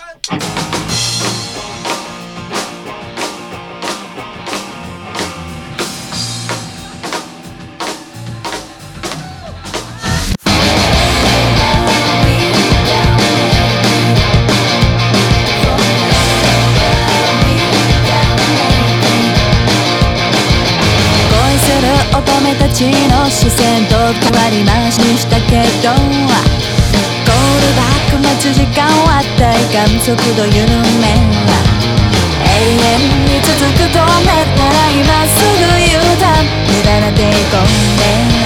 乙女たちの視線と変わりましたけど、ゴールバック待つ時間は体感速度緩め、永遠に続く止めたら今すぐ U ターン、無駄な抵抗で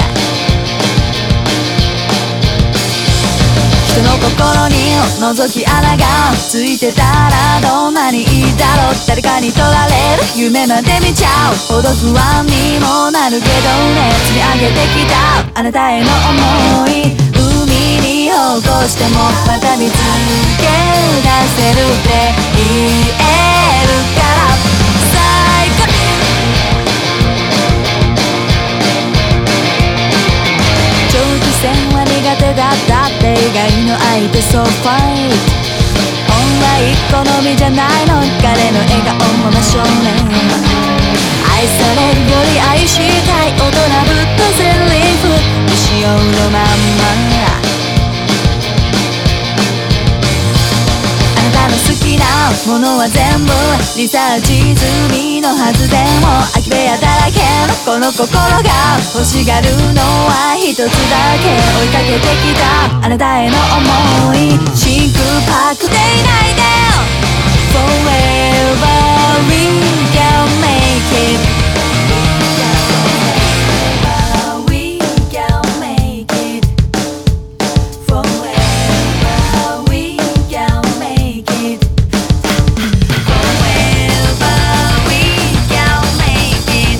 人の心に覗き穴がついてたらどんなにいいだろう。誰かに取られる夢まで見ちゃうほど不安にもなるけどね、積み上げてきたあなたへの想い、海に落としてもまた見つけ出せるって言えるから最高。長期戦は苦手だったって意外の相手そうファイト、オンライン好みじゃないの彼の笑顔も真正面、愛されるより愛したい大人ぶったセリフ未使用のまんま、あなたの好きなものは全部リサーチ済みのはずでも空き部屋だらけのこの心が欲しがるのは一つだけ、追いかけてきたあなたへの想い、真空パックでいないで Forever we can make it, we can make it, Forever we can make it, Forever we can make it,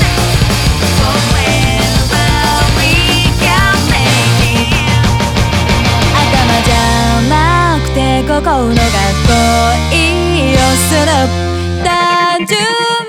Forever we can make it。 頭じゃなくて心が恋をする単純